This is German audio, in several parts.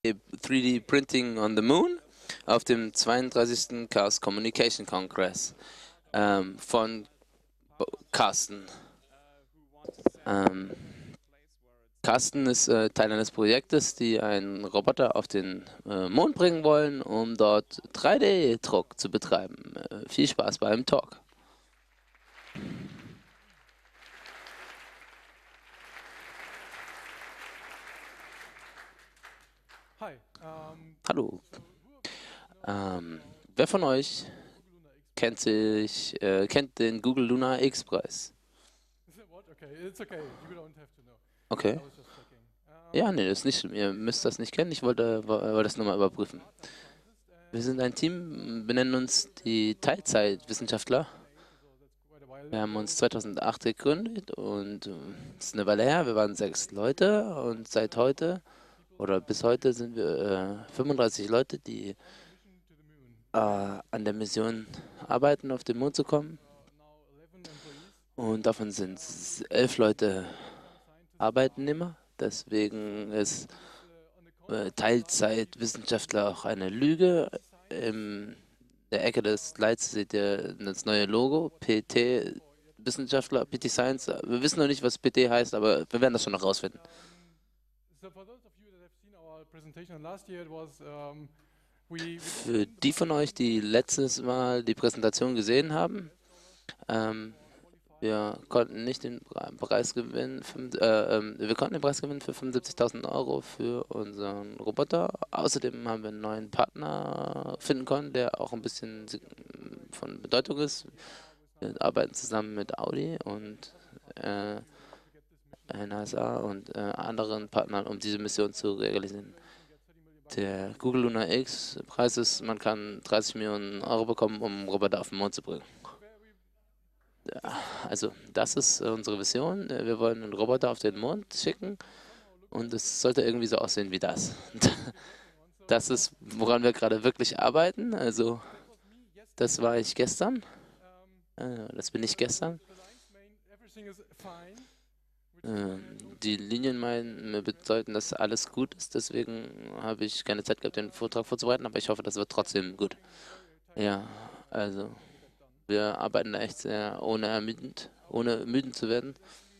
3D-Printing on the Moon auf dem 32. Chaos Communication Congress von Carsten. Carsten ist Teil eines Projektes, die einen Roboter auf den Mond bringen wollen, um dort 3D-Druck zu betreiben. Viel Spaß beim Talk. Hi. Hallo. Wer von euch kennt den Google Lunar X-Preis? What? Okay, it's okay. You don't have to know. Okay. I was just checking. Ja, nee, das ist nicht schlimm. Ihr müsst das nicht kennen. Ich wollte das nur mal überprüfen. Wir sind ein Team, benennen uns die Teilzeitwissenschaftler. Wir haben uns 2008 gegründet und es ist eine Weile her. Wir waren 6 Leute und seit heute oder bis heute sind wir 35 Leute, die an der Mission arbeiten, auf den Mond zu kommen. Und davon sind 11 Leute Arbeitnehmer. Deswegen ist Teilzeitwissenschaftler auch eine Lüge. In der Ecke des Slides seht ihr das neue Logo, PT Wissenschaftler, PT Science. Wir wissen noch nicht, was PT heißt, aber wir werden das schon noch rausfinden. Für die von euch, die letztes Mal die Präsentation gesehen haben, wir konnten nicht den Preis gewinnen. Wir konnten den Preis gewinnen für 75.000 Euro für unseren Roboter. Außerdem haben wir einen neuen Partner finden können, der auch ein bisschen von Bedeutung ist. Wir arbeiten zusammen mit Audi und NASA und anderen Partnern, um diese Mission zu realisieren. Der Google Lunar X Preis ist, man kann 30 Millionen Euro bekommen, um Roboter auf den Mond zu bringen. Also, das ist unsere Vision. Wir wollen einen Roboter auf den Mond schicken und es sollte irgendwie so aussehen wie das. Das ist, woran wir gerade wirklich arbeiten. Also, das war ich gestern. Das bin ich gestern. Die Linien meinen bedeuten, dass alles gut ist. Deswegen habe ich keine Zeit gehabt, den Vortrag vorzubereiten, aber ich hoffe, das wird trotzdem gut. Ja, also. Wir arbeiten da echt sehr ohne müden zu werden.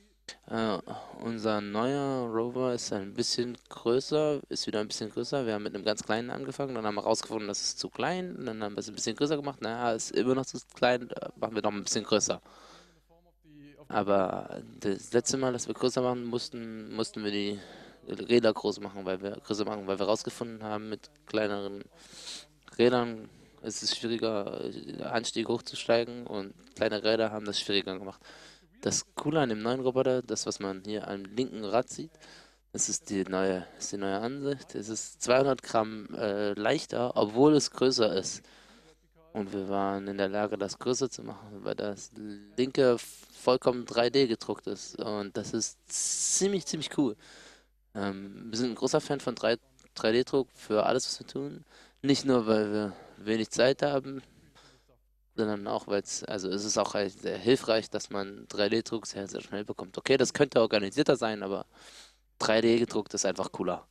Unser neuer Rover ist ein bisschen größer, ist wieder ein bisschen größer. Wir haben mit einem ganz kleinen angefangen, dann haben wir herausgefunden, das ist zu klein. Dann haben wir es ein bisschen größer gemacht. Naja, ist immer noch zu klein, machen wir noch ein bisschen größer. Aber das letzte Mal, dass wir größer machen mussten wir die Räder größer machen, weil wir herausgefunden haben, mit kleineren Rädern ist es schwieriger, Anstieg hochzusteigen und kleine Räder haben das schwieriger gemacht. Das Coole an dem neuen Roboter, das, was man hier am linken Rad sieht, das ist die neue Ansicht. Es ist 200 Gramm leichter, obwohl es größer ist. Und wir waren in der Lage, das größer zu machen, weil das linke vollkommen 3D gedruckt ist. Und das ist ziemlich cool. Wir sind ein großer Fan von 3D-Druck für alles, was wir tun. Nicht nur, weil wir wenig Zeit haben, sondern auch, also es ist auch halt sehr hilfreich, dass man 3D-Druck sehr schnell bekommt. Okay, das könnte organisierter sein, aber 3D gedruckt ist einfach cooler.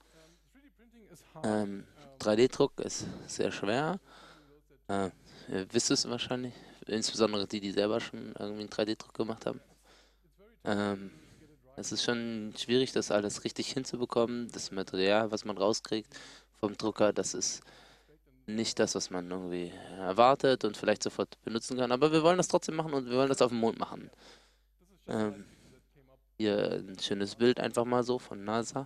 3D-Druck ist sehr schwer. Ihr wisst es wahrscheinlich, insbesondere die selber schon irgendwie einen 3D-Druck gemacht haben. Es ist schon schwierig, das alles richtig hinzubekommen. Das Material, was man rauskriegt vom Drucker, das ist nicht das, was man irgendwie erwartet und vielleicht sofort benutzen kann. Aber wir wollen das trotzdem machen und wir wollen das auf dem Mond machen. Hier ein schönes Bild einfach mal so von NASA.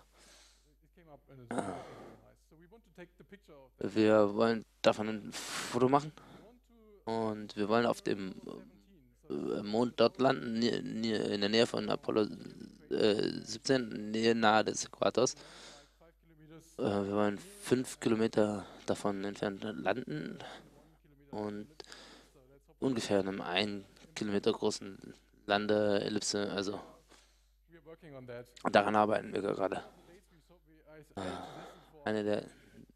Wir wollen davon ein Foto machen und wir wollen auf dem Mond dort landen, in der Nähe von Apollo 17, nahe des Äquators. Wir wollen 5 Kilometer davon entfernt landen und ungefähr in einem 1 Kilometer großen Landeellipse, also daran arbeiten wir gerade. Eine der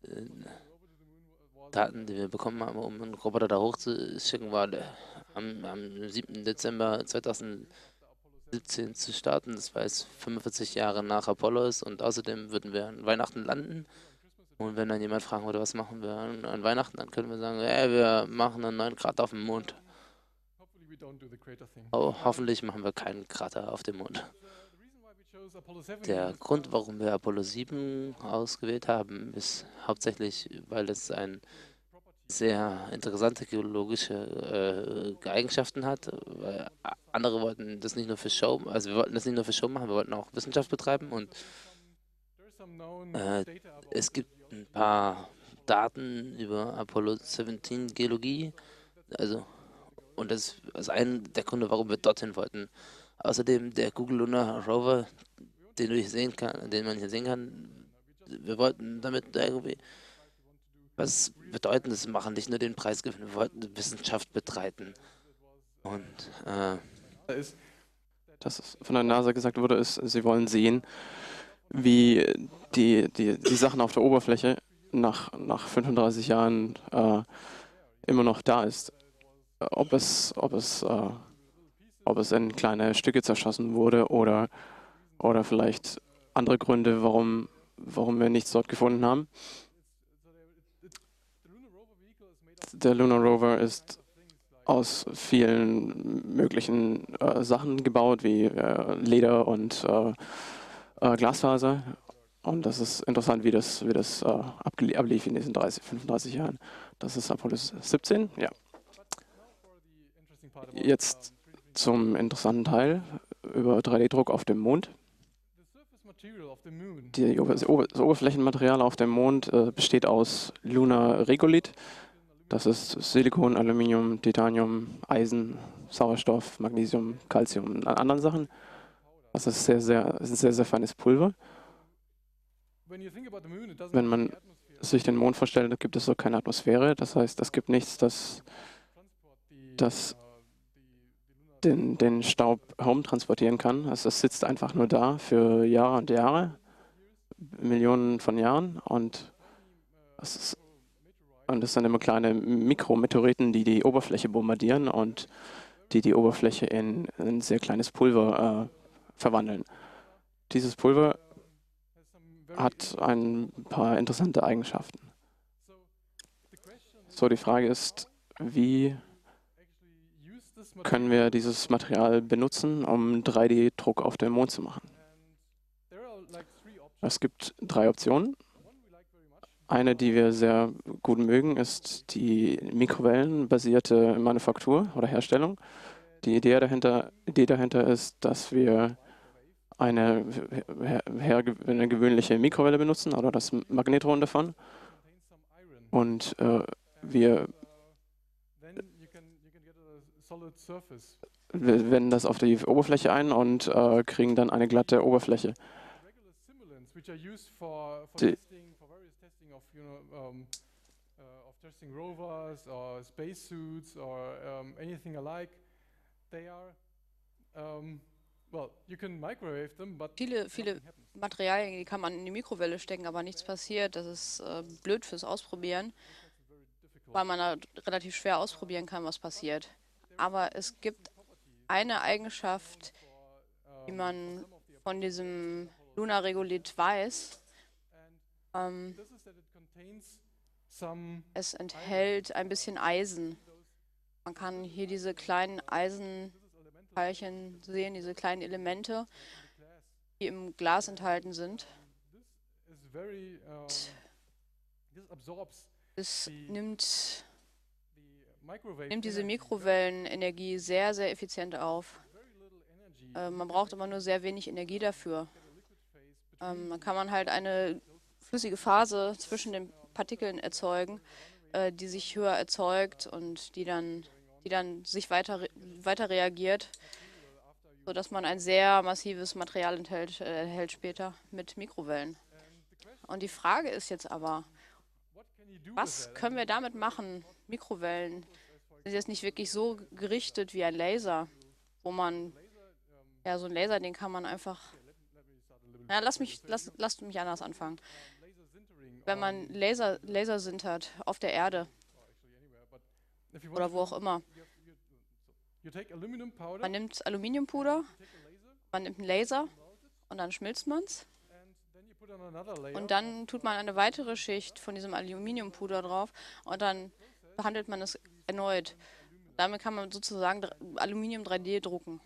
Daten, die wir bekommen haben, um einen Roboter da hochzuschicken, war am 7. Dezember 2017 zu starten. Das war jetzt 45 Jahre nach Apollo ist und außerdem würden wir an Weihnachten landen. Und wenn dann jemand fragen würde, was machen wir an Weihnachten, dann können wir sagen, wir machen einen neuen Krater auf dem Mond. Hopefully we don't do the crater thing. Oh, hoffentlich machen wir keinen Krater auf dem Mond. The reason why we chose Apollo 7 Der is Grund, warum wir Apollo 7 ausgewählt haben, ist hauptsächlich, weil es ein sehr interessante geologische Eigenschaften hat. Weil andere wollten das nicht nur für Show, also wir wollten das nicht nur für Show machen, wir wollten auch Wissenschaft betreiben und there's some known äh, data about es gibt ein paar Daten über Apollo 17 Geologie, also und das ist ein der Gründe, warum wir dorthin wollten. Außerdem der Google Lunar Rover, den du hier sehen kann, den man hier sehen kann, wir wollten damit irgendwie was Bedeutendes machen, nicht nur den Preis gewinnen, wir wollten Wissenschaft betreiben. Und is dass es von der NASA gesagt wurde, ist, sie wollen sehen, wie die Sachen auf der Oberfläche nach 35 Jahren immer noch da ist. Ob es in kleine Stücke zerschossen wurde oder vielleicht andere Gründe, warum wir nichts dort gefunden haben. Der Lunar Rover ist aus vielen möglichen Sachen gebaut, wie Leder und Glasfaser. Und das ist interessant, wie das ablief in diesen 35 Jahren. Das ist Apollo 17, ja. Jetzt zum interessanten Teil über 3D-Druck auf dem Mond. Das Oberflächenmaterial auf dem Mond besteht aus Lunar Regolith. Das ist Silikon, Aluminium, Titanium, Eisen, Sauerstoff, Magnesium, Calcium und anderen Sachen. Das ist ein sehr, sehr feines Pulver. Wenn man sich den Mond vorstellt, da gibt es so keine Atmosphäre. Das heißt, es gibt nichts, das den Staub home transportieren kann. Also es sitzt einfach nur da für Jahre und Jahre, Millionen von Jahren. Und das sind immer kleine Mikrometeoriten, die die Oberfläche bombardieren und die Oberfläche in ein sehr kleines Pulver verwandeln. Dieses Pulver hat ein paar interessante Eigenschaften. So, die Frage ist, wie können wir dieses Material benutzen, um 3D-Druck auf dem Mond zu machen? Es gibt 3 Optionen. Eine, die wir sehr gut mögen, ist die mikrowellenbasierte Manufaktur oder Herstellung. Die Idee dahinter ist, dass wir eine gewöhnliche Mikrowelle benutzen oder das Magnetron davon. Und wir wenden das auf die Oberfläche ein und kriegen dann eine glatte Oberfläche. Testing rovers or spacesuits or anything alike. They are well, you can microwave them, but Viele Materialien, die kann man in die Mikrowelle stecken, aber nichts passiert. Das ist blöd fürs Ausprobieren, weil man da relativ schwer ausprobieren kann, was passiert. Aber es gibt eine Eigenschaft, die man von diesem Lunar Regolith weiß. Es enthält ein bisschen Eisen. Man kann hier diese kleinen Eisenteilchen sehen, diese kleinen Elemente, die im Glas enthalten sind. Es nimmt diese Mikrowellenenergie sehr, sehr effizient auf. Man braucht immer nur sehr wenig Energie dafür. Dann kann man halt eine flüssige Phase zwischen den Partikeln erzeugen, die sich höher erzeugt und die dann sich weiter reagiert, sodass man ein sehr massives Material erhält später mit Mikrowellen. Und die Frage ist jetzt aber, was können wir damit machen? Mikrowellen sind jetzt nicht wirklich so gerichtet wie ein Laser, wo man, ja, so ein Laser, den kann man einfach, ja, lasst mich anders anfangen. Wenn man Laser sintert auf der Erde oder wo auch immer. Man nimmt Aluminiumpuder, man nimmt einen Laser und dann schmilzt man es. Und dann tut man eine weitere Schicht von diesem Aluminiumpuder drauf und dann behandelt man es erneut. Damit kann man sozusagen Aluminium 3D drucken.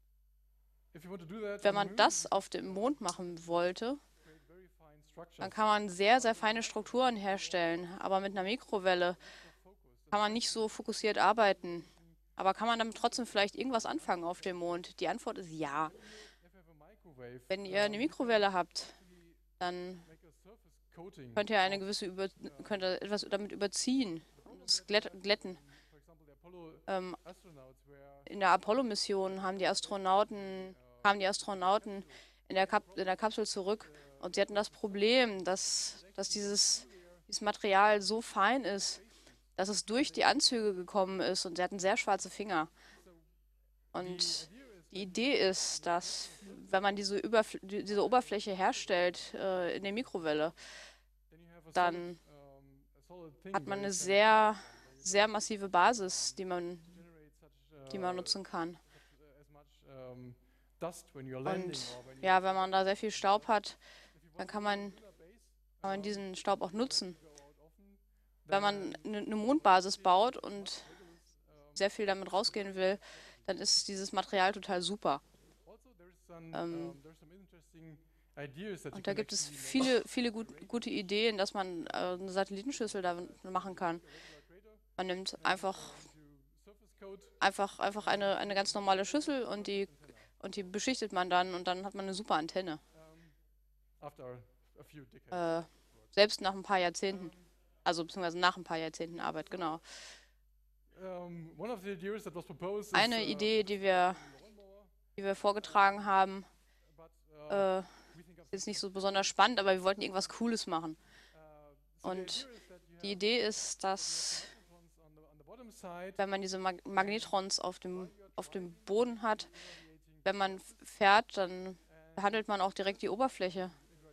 Wenn man das auf dem Mond machen wollte, dann kann man sehr, sehr feine Strukturen herstellen. Aber mit einer Mikrowelle kann man nicht so fokussiert arbeiten. Aber kann man damit trotzdem vielleicht irgendwas anfangen auf dem Mond? Die Antwort ist ja. Wenn ihr eine Mikrowelle habt, dann könnt ihr könnt ihr etwas damit überziehen, das glätten. In der Apollo-Mission kamen die Astronauten in der Kapsel zurück und sie hatten das Problem, dass dieses Material so fein ist, dass es durch die Anzüge gekommen ist und sie hatten sehr schwarze Finger. Und die Idee ist, dass wenn man diese Oberfläche herstellt in der Mikrowelle, dann hat man eine sehr, sehr massive Basis, die man nutzen kann. Und ja, wenn man da sehr viel Staub hat, dann kann man diesen Staub auch nutzen. Wenn man eine Mondbasis baut und sehr viel damit rausgehen will, dann ist dieses Material total super. Und da gibt es viele gute Ideen, dass man eine Satellitenschüssel da machen kann. Man nimmt einfach eine ganz normale Schüssel und die beschichtet man dann und dann hat man eine super Antenne. Selbst nach ein paar Jahrzehnten. Also beziehungsweise nach ein paar Jahrzehnten Arbeit, genau. Eine Idee, die wir vorgetragen haben, ist nicht so besonders spannend, aber wir wollten irgendwas Cooles machen. Und die Idee ist, dass wenn man diese Magnetrons auf dem Boden hat, wenn man fährt, dann behandelt man auch direkt die Oberfläche.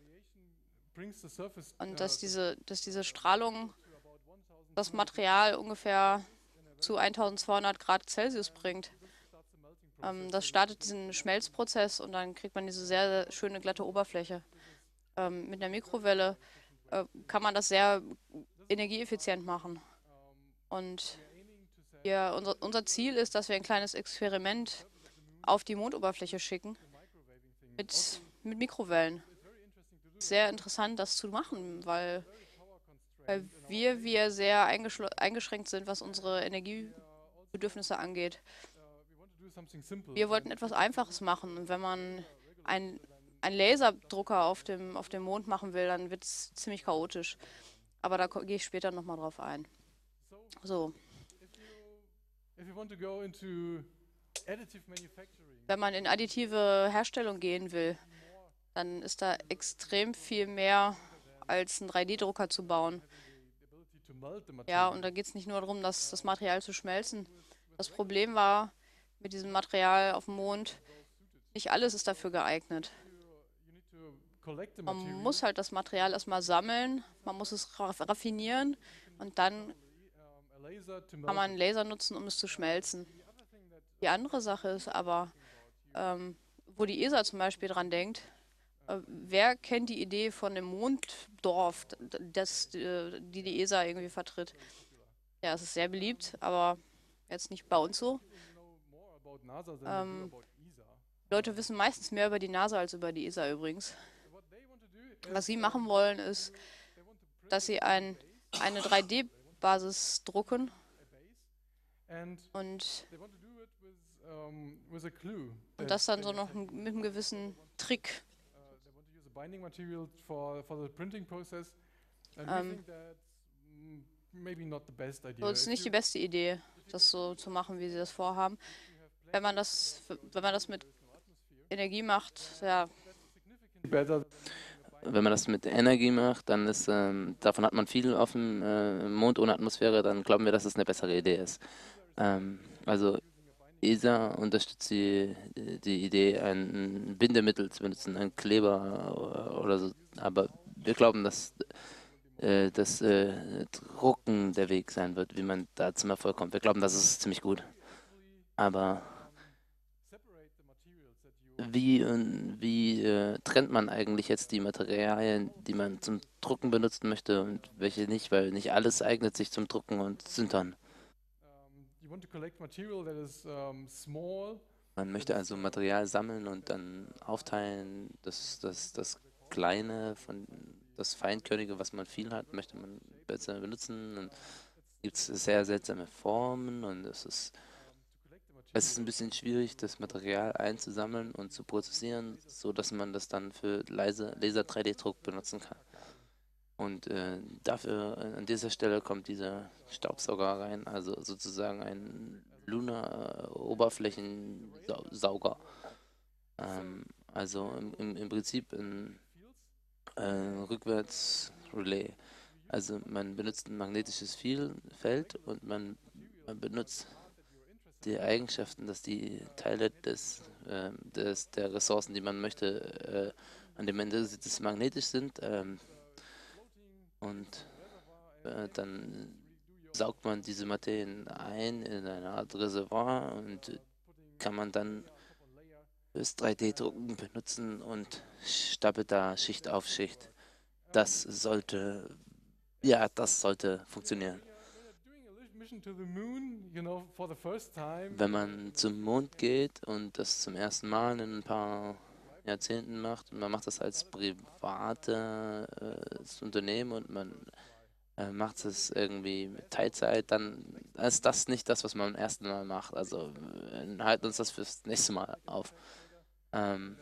Und dass diese Strahlung das Material ungefähr zu 1200 Grad Celsius bringt. Das startet diesen Schmelzprozess und dann kriegt man diese sehr, sehr schöne glatte Oberfläche. Mit einer Mikrowelle kann man das sehr energieeffizient machen. Und unser Ziel ist, dass wir ein kleines Experiment auf die Mondoberfläche schicken mit Mikrowellen. Sehr interessant, das zu machen, weil wir sehr eingeschränkt sind, was unsere Energiebedürfnisse angeht. Wir wollten etwas Einfaches machen. Und wenn man einen Laserdrucker auf dem Mond machen will, dann wird es ziemlich chaotisch. Aber da gehe ich später nochmal drauf ein. So. Wenn man in additive Herstellung gehen will, dann ist da extrem viel mehr als einen 3D-Drucker zu bauen. Ja, und da geht es nicht nur darum, das Material zu schmelzen. Das Problem war mit diesem Material auf dem Mond, nicht alles ist dafür geeignet. Man muss halt das Material erstmal sammeln, man muss es raffinieren und dann kann man einen Laser nutzen, um es zu schmelzen. Die andere Sache ist aber, wo die ESA zum Beispiel dran denkt, wer kennt die Idee von dem Monddorf, die ESA irgendwie vertritt? Ja, es ist sehr beliebt, aber jetzt nicht bei uns so. Leute wissen meistens mehr über die NASA als über die ESA übrigens. Was sie machen wollen, ist, dass sie eine 3D-Basis drucken und das dann so noch mit einem gewissen Trick. So, es ist nicht die beste Idee, das so zu machen, wie sie das vorhaben. Wenn man das mit Energie macht, ja. Wenn man das mit Energie macht, dann ist, davon hat man viel auf dem Mond ohne Atmosphäre, dann glauben wir, dass es eine bessere Idee ist. Also ESA unterstützt die Idee, ein Bindemittel zu benutzen, ein Kleber oder so. Aber wir glauben, dass das Drucken der Weg sein wird, wie man da zum Erfolg kommt. Wir glauben, das ist ziemlich gut. Aber wie trennt man eigentlich jetzt die Materialien, die man zum Drucken benutzen möchte und welche nicht, weil nicht alles eignet sich zum Drucken und Sintern. You want to collect material that is small, Man that möchte is also Material sammeln und dann aufteilen. Das Kleine von das Feinkörnige, was man viel hat, möchte man besser benutzen. Dann gibt es sehr seltsame Formen und es ist ein bisschen schwierig, das Material einzusammeln und zu prozessieren, so dass man das dann für Laser 3D-Druck benutzen kann. Und dafür, an dieser Stelle kommt dieser Staubsauger rein, also sozusagen ein Lunar Oberflächensauger. Also im Prinzip ein Rückwärtsrelais. Also man benutzt ein magnetisches Feld und man benutzt die Eigenschaften, dass die Teile der Ressourcen, die man möchte, an dem Ende des magnetisch sind. Und dann saugt man diese Materien ein in eine Art Reservoir und kann man dann fürs 3D-Drucken benutzen und stapelt da Schicht auf Schicht. Das sollte, ja, das sollte funktionieren. Wenn man zum Mond geht und das zum ersten Mal in ein paar Jahrzehnten macht und man macht das als privates Unternehmen und man macht es irgendwie mit Teilzeit, dann ist das nicht das, was man beim ersten Mal macht. Also halten uns das fürs nächste Mal auf. Ähm,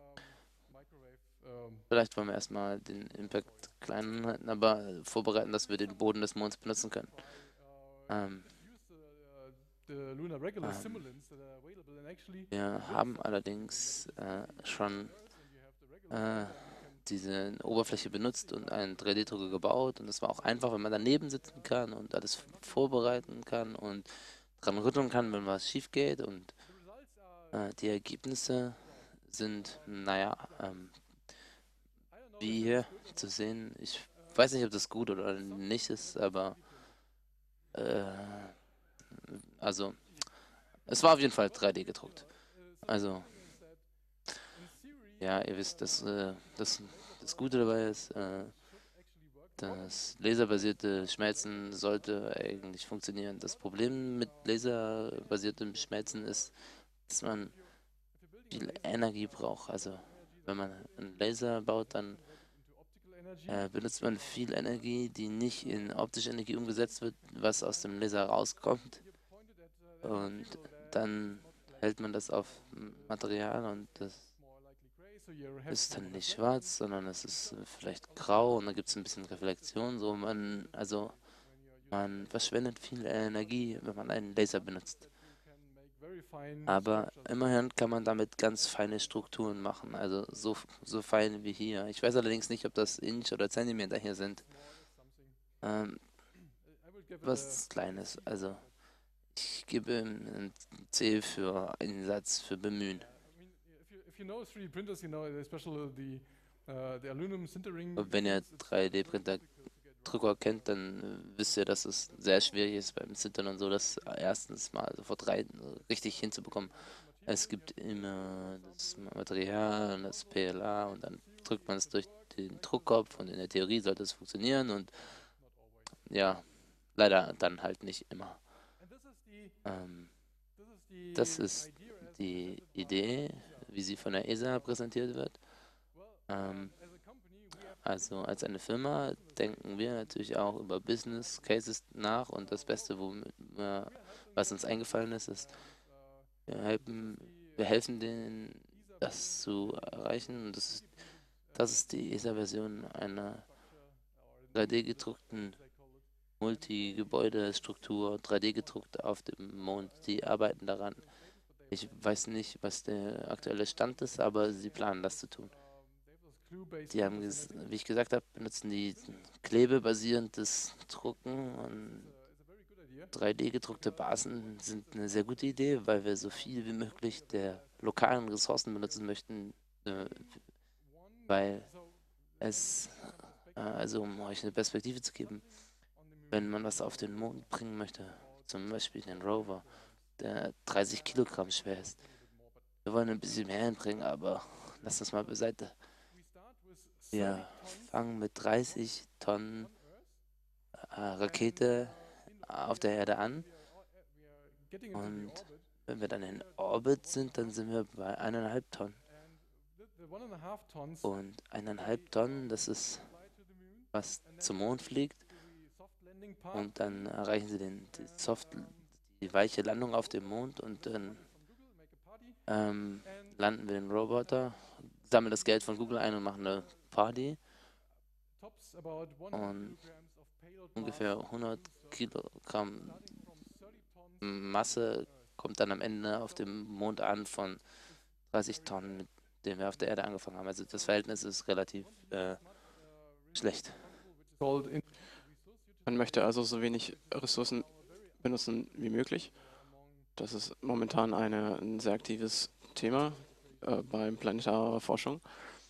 Vielleicht wollen wir erstmal den Impact klein halten, aber vorbereiten, dass wir den Boden des Monds benutzen können. Ähm, Wir haben allerdings schon diese Oberfläche benutzt und einen 3D-Drucker gebaut und es war auch einfach, wenn man daneben sitzen kann und alles vorbereiten kann und dran rütteln kann, wenn was schief geht und die Ergebnisse sind, naja, wie hier zu sehen. Ich weiß nicht, ob das gut oder nicht ist, aber äh, also es war auf jeden Fall 3D gedruckt. Also ja, ihr wisst, das Gute dabei ist, das laserbasierte Schmelzen sollte eigentlich funktionieren. Das Problem mit laserbasiertem Schmelzen ist, dass man viel Energie braucht. Also wenn man einen Laser baut, dann benutzt man viel Energie, die nicht in optische Energie umgesetzt wird, was aus dem Laser rauskommt. Und dann hält man das auf Material und das ist dann nicht schwarz, sondern es ist vielleicht grau und dann gibt es ein bisschen Reflexion. Also man verschwendet viel Energie, wenn man einen Laser benutzt. Aber immerhin kann man damit ganz feine Strukturen machen, also so fein wie hier. Ich weiß allerdings nicht, ob das Inch oder Zentimeter hier sind. Was Kleines. Also ich gebe ein C für Einsatz, für Bemühen. Und wenn ihr 3D-Printer-Drucker kennt, dann wisst ihr, dass es sehr schwierig ist beim Sintern und so, das erstens mal sofort richtig hinzubekommen. Es gibt immer das Material und das PLA und dann drückt man es durch den Druckkopf und in der Theorie sollte es funktionieren und ja, leider dann halt nicht immer. Das ist die Idee, wie sie von der ESA präsentiert wird. Also als eine Firma denken wir natürlich auch über Business Cases nach und das Beste, was uns eingefallen ist, ist, wir helfen denen, das zu erreichen. Und das ist die ESA-Version einer 3D-gedruckten Multi-Gebäudestruktur, 3D gedruckt auf dem Mond. Die arbeiten daran. Ich weiß nicht, was der aktuelle Stand ist, aber sie planen das zu tun. Die haben, wie ich gesagt habe, benutzen die klebebasierendes Drucken und 3D-gedruckte Basen sind eine sehr gute Idee, weil wir so viel wie möglich der lokalen Ressourcen benutzen möchten, weil also um euch eine Perspektive zu geben, wenn man was auf den Mond bringen möchte, zum Beispiel den Rover, der 30 Kilogramm schwer ist, Wir wollen ein bisschen mehr hinbringen, aber lass das mal beiseite. Wir fangen mit 30 Tonnen Rakete auf der Erde an und wenn wir dann in Orbit sind, dann sind wir bei 1,5 Tonnen. Und 1,5 Tonnen, das ist, was zum Mond fliegt. Und dann erreichen sie die weiche Landung auf dem Mond und dann landen wir den Roboter, sammeln das Geld von Google ein und machen eine Party. Und ungefähr 100 Kilogramm Masse kommt dann am Ende auf dem Mond an von 30 Tonnen, mit denen wir auf der Erde angefangen haben. Also das Verhältnis ist relativ schlecht. Man möchte also so wenig Ressourcen benutzen wie möglich. Das ist momentan ein sehr aktives Thema bei planetarer Forschung.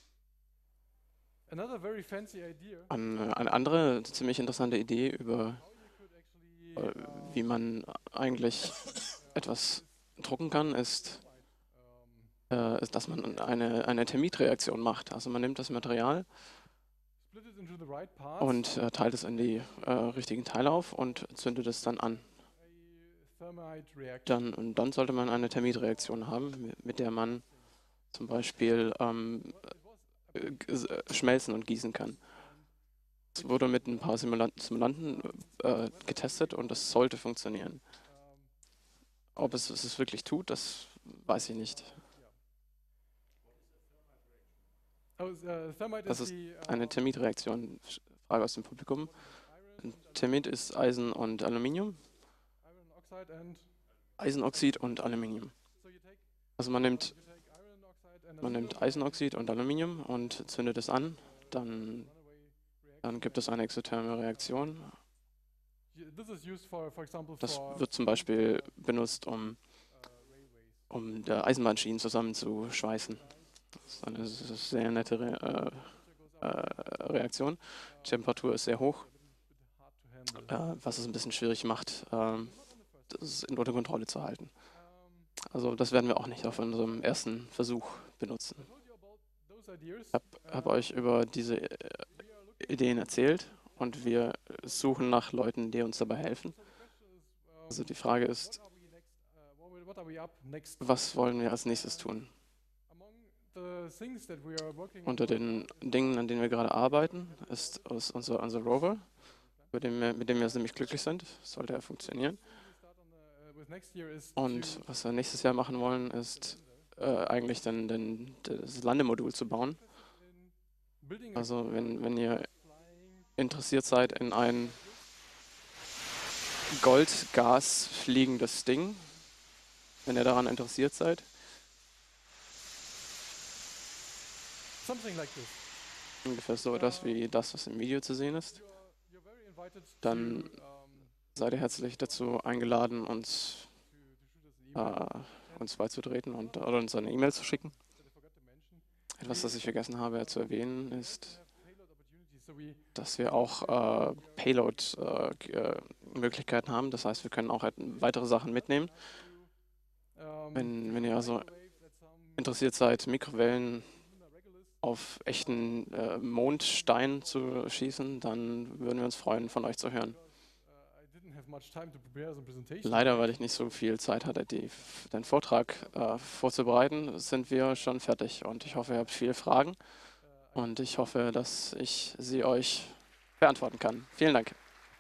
Eine andere ziemlich interessante Idee über wie man eigentlich etwas drucken kann, ist, dass man eine Termitreaktion macht. Also man nimmt das Material und teilt es in die richtigen Teile auf und zündet es dann an. Dann sollte man eine Termitreaktion haben, mit der man zum Beispiel schmelzen und gießen kann. Es wurde mit ein paar Simulanten getestet und das sollte funktionieren. Ob es wirklich tut, das weiß ich nicht. Das ist eine Termitreaktion. Frage aus dem Publikum. Termit ist Eisen und Aluminium. Eisenoxid und Aluminium. Also man nimmt Eisenoxid und Aluminium und zündet es an. Dann gibt es eine exotherme Reaktion. Das wird zum Beispiel benutzt, um der Eisenbahnschienen zusammenzuschweißen. Das ist eine sehr nette Reaktion. Die Temperatur ist sehr hoch, was es ein bisschen schwierig macht, das unter Kontrolle zu halten. Also das werden wir auch nicht auf unserem ersten Versuch benutzen. Ich habe euch über diese Ideen erzählt und wir suchen nach Leuten, die uns dabei helfen. Also die Frage ist, was wollen wir als nächstes tun? Unter den Dingen, an denen wir gerade arbeiten, ist unser Rover, mit dem wir ziemlich glücklich sind. Sollte er funktionieren. Und was wir nächstes Jahr machen wollen, ist eigentlich das Landemodul zu bauen. Also wenn ihr interessiert seid in ein Goldgas fliegendes Ding, wenn ihr daran interessiert seid, ungefähr so etwas wie das, was im Video zu sehen ist, dann seid ihr herzlich dazu eingeladen, uns beizutreten oder uns eine E-Mail zu schicken. Etwas, das ich vergessen habe zu erwähnen, ist, dass wir auch Payload-Möglichkeiten haben. Das heißt, wir können auch weitere Sachen mitnehmen. Wenn ihr also interessiert seid, Mikrowellen auf echten Mondstein zu schießen, dann würden wir uns freuen, von euch zu hören. Leider, weil ich nicht so viel Zeit hatte, den Vortrag vorzubereiten, sind wir schon fertig. Und ich hoffe, ihr habt viele Fragen. Und ich hoffe, dass ich sie euch beantworten kann. Vielen Dank.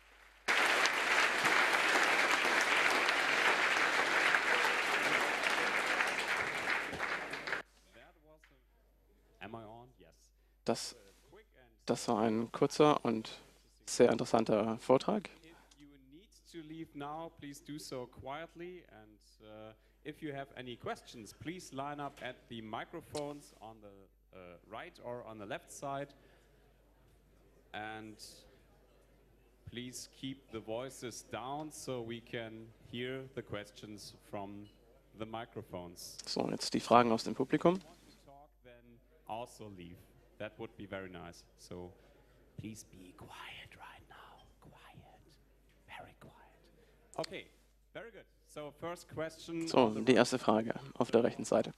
Das war ein kurzer und sehr interessanter Vortrag. To leave now, please do so quietly, and if you have any questions, please line up at the microphones on the right or on the left side, and please keep the voices down so we can hear the questions from the microphones. So, jetzt die Fragen aus dem Publikum. Talk, then also leave. That would be very nice. So please be quiet right now. Quiet. Very quiet. Okay, very good. So, first question. So, die erste Frage auf der rechten Seite.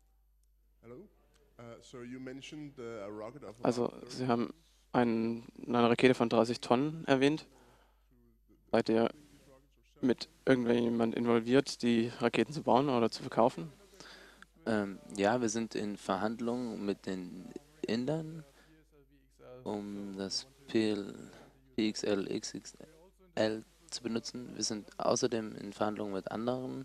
Also, Sie haben eine Rakete von 30 Tonnen erwähnt. Seid ihr mit irgendjemand involviert, die Raketen zu bauen oder zu verkaufen? Ja, wir sind in Verhandlungen mit den Indern, um das PXL, XXL zu benutzen. Wir sind außerdem in Verhandlungen mit anderen.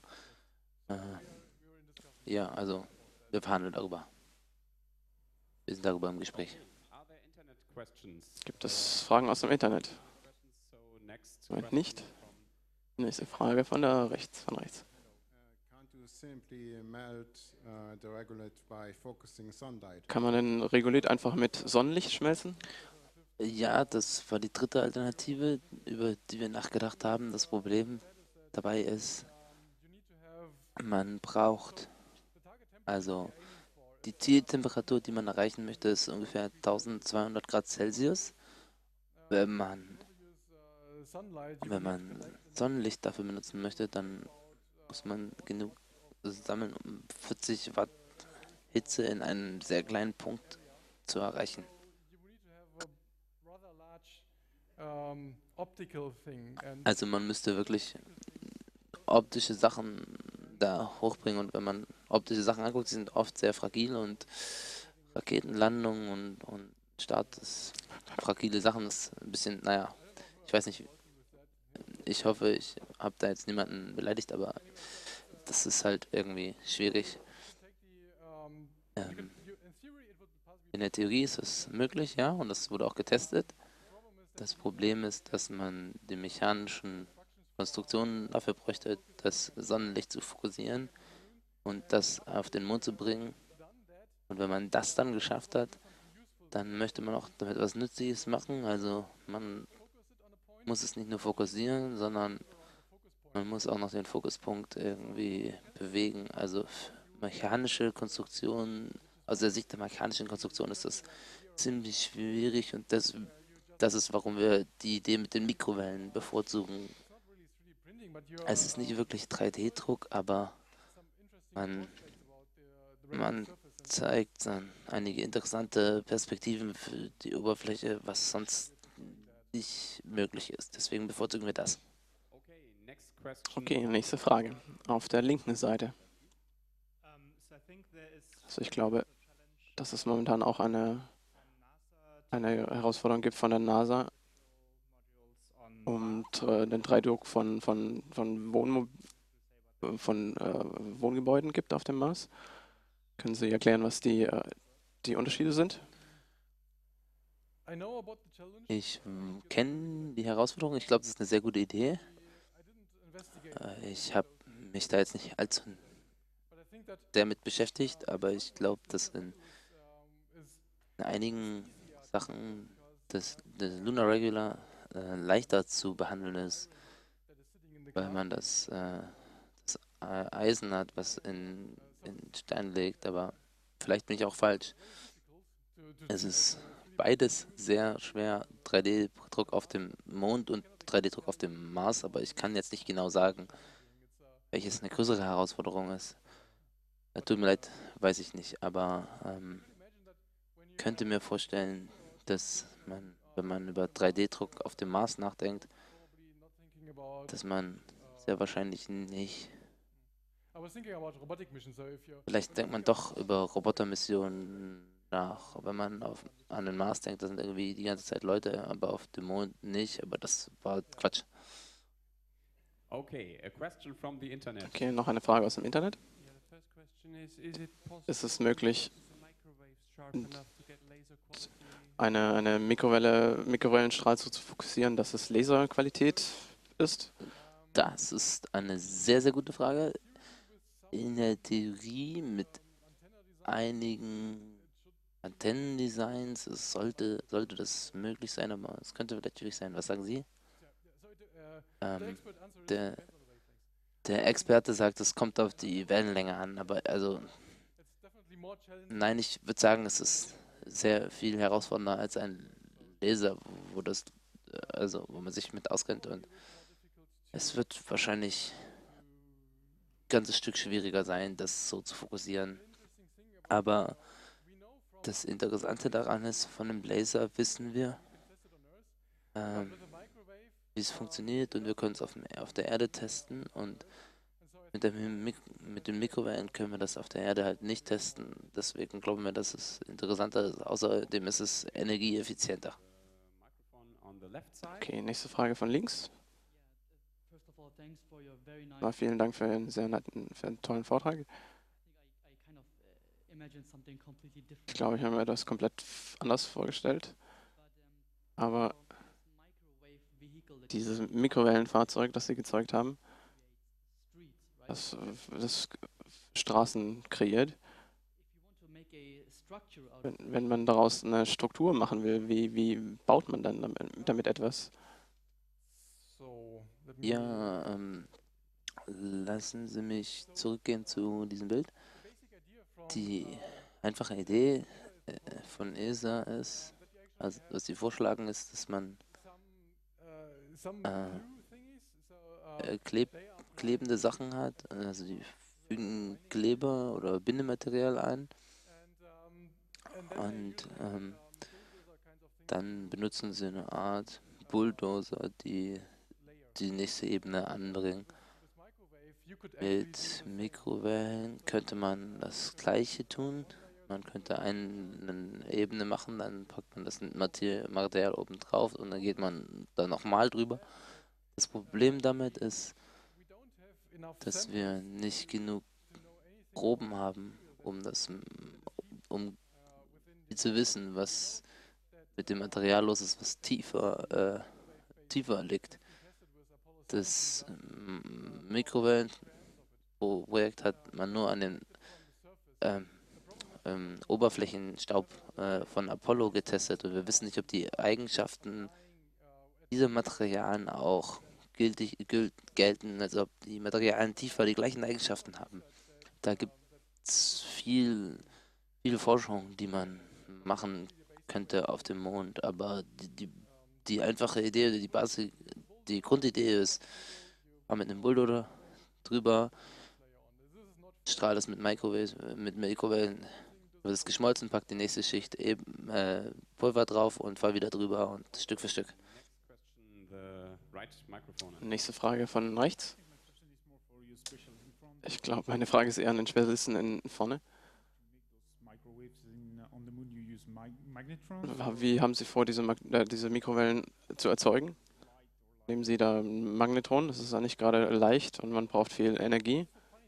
Ja, also wir verhandeln darüber. Wir sind darüber im Gespräch. Are there internet questions? Gibt es Fragen aus dem Internet? So, next Moment question nicht. from- Nächste Frage von rechts. Can't you simply melt the regolith by focusing sunlight? Kann man den Regolith einfach mit Sonnenlicht schmelzen? Ja, das war die dritte Alternative, über die wir nachgedacht haben. Das Problem dabei ist, man braucht, also die Zieltemperatur, die man erreichen möchte, ist ungefähr 1200 Grad Celsius. Wenn man Sonnenlicht dafür benutzen möchte, dann muss man genug sammeln, um 40 Watt Hitze in einem sehr kleinen Punkt zu erreichen. Also man müsste wirklich optische Sachen da hochbringen, und wenn man optische Sachen anguckt, die sind oft sehr fragil, und Raketenlandungen und Start ist fragile Sachen, das ist ein bisschen, naja, ich weiß nicht, ich hoffe, ich habe da jetzt niemanden beleidigt, aber das ist halt irgendwie schwierig. In der Theorie ist es möglich, ja, und das wurde auch getestet. Das Problem ist, dass man die mechanischen Konstruktionen dafür bräuchte, das Sonnenlicht zu fokussieren und das auf den Mond zu bringen. Und wenn man das dann geschafft hat, dann möchte man auch damit was Nützliches machen. Also man muss es nicht nur fokussieren, sondern man muss auch noch den Fokuspunkt irgendwie bewegen. Also mechanische Konstruktionen, aus der Sicht der mechanischen Konstruktion ist das ziemlich schwierig, und das ist, warum wir die Idee mit den Mikrowellen bevorzugen. Es ist nicht wirklich 3D-Druck, aber man zeigt dann einige interessante Perspektiven für die Oberfläche, was sonst nicht möglich ist. Deswegen bevorzugen wir das. Okay, next question. Okay, nächste Frage. Auf der linken Seite. Also ich glaube, dass es momentan auch eine Herausforderung gibt von der NASA, um den 3D-Druck von Wohngebäuden gibt auf dem Mars. Können Sie erklären, was die Unterschiede sind? Ich kenne die Herausforderung. Ich glaube, das ist eine sehr gute Idee. Ich habe mich da jetzt nicht allzu sehr mit beschäftigt, aber ich glaube, dass in einigen Sachen das Lunar Regular leichter zu behandeln ist, weil man das Eisen hat, was in Stein liegt, aber vielleicht bin ich auch falsch. Es ist beides sehr schwer, 3D-Druck auf dem Mond und 3D-Druck auf dem Mars, aber ich kann jetzt nicht genau sagen, welches eine größere Herausforderung ist. Tut mir leid, weiß ich nicht, aber könnte mir vorstellen, dass man, wenn man über 3D-Druck auf dem Mars nachdenkt, dass man sehr wahrscheinlich nicht. Vielleicht denkt man doch über Robotermissionen nach. Wenn man an den Mars denkt, da sind irgendwie die ganze Zeit Leute, aber auf dem Mond nicht. Aber das war Quatsch. Okay, a question from the internet. Okay, noch eine Frage aus dem Internet. Ist es möglich, eine Mikrowellenstrahl so zu fokussieren, dass es Laserqualität ist? Das ist eine sehr, sehr gute Frage. In der Theorie mit einigen Antennendesigns sollte das möglich sein, aber es könnte vielleicht schwierig sein. Was sagen Sie? Der Experte sagt, es kommt auf die Wellenlänge an, aber also nein, ich würde sagen, es ist sehr viel herausfordernder als ein Laser, wo man sich mit auskennt, und es wird wahrscheinlich ganzes Stück schwieriger sein, das so zu fokussieren. Aber das Interessante daran ist, von dem Laser wissen wir, wie es funktioniert und wir können es auf der Erde testen und mit den Mikrowellen können wir das auf der Erde halt nicht testen. Deswegen glauben wir, dass es interessanter ist. Außerdem ist es energieeffizienter. Okay, nächste Frage von links. Vielen Dank für einen sehr netten, für einen tollen Vortrag. Ich glaube, ich habe mir das komplett anders vorgestellt. Aber dieses Mikrowellenfahrzeug, das Sie gezeigt haben, das Straßen kreiert. Wenn man daraus eine Struktur machen will, wie baut man dann damit etwas? Ja, lassen Sie mich zurückgehen zu diesem Bild. Die einfache Idee von ESA ist, also was sie vorschlagen, ist, dass man klebende Sachen hat, also die fügen Kleber oder Bindematerial ein und dann benutzen sie eine Art Bulldozer, die die nächste Ebene anbringen. Mit Mikrowellen könnte man das Gleiche tun. Man könnte eine Ebene machen, dann packt man das Material oben drauf und dann geht man da nochmal drüber. Das Problem damit ist, dass wir nicht genug Proben haben, um zu wissen, was mit dem Material los ist, was tiefer liegt. Das Mikrowellenprojekt hat man nur an den Oberflächenstaub von Apollo getestet und wir wissen nicht, ob die Eigenschaften dieser Materialien auch gelten, also ob die Materialien tiefer die gleichen Eigenschaften haben. Da gibt es viel Forschung, die man machen könnte auf dem Mond, aber die einfache Idee, die Grundidee ist, mit einem Bulldozer drüber, strahlt es mit Mikrowellen, wird es geschmolzen, packt die nächste Schicht Pulver drauf und fahr wieder drüber und Stück für Stück. Nächste Frage von rechts. Ich glaube, meine Frage ist eher an den Spezialisten vorne. Wie haben Sie vor, diese Mikrowellen zu erzeugen? Nehmen Sie da ein Magnetron? Das ist ja nicht gerade leicht und man braucht viel Energie.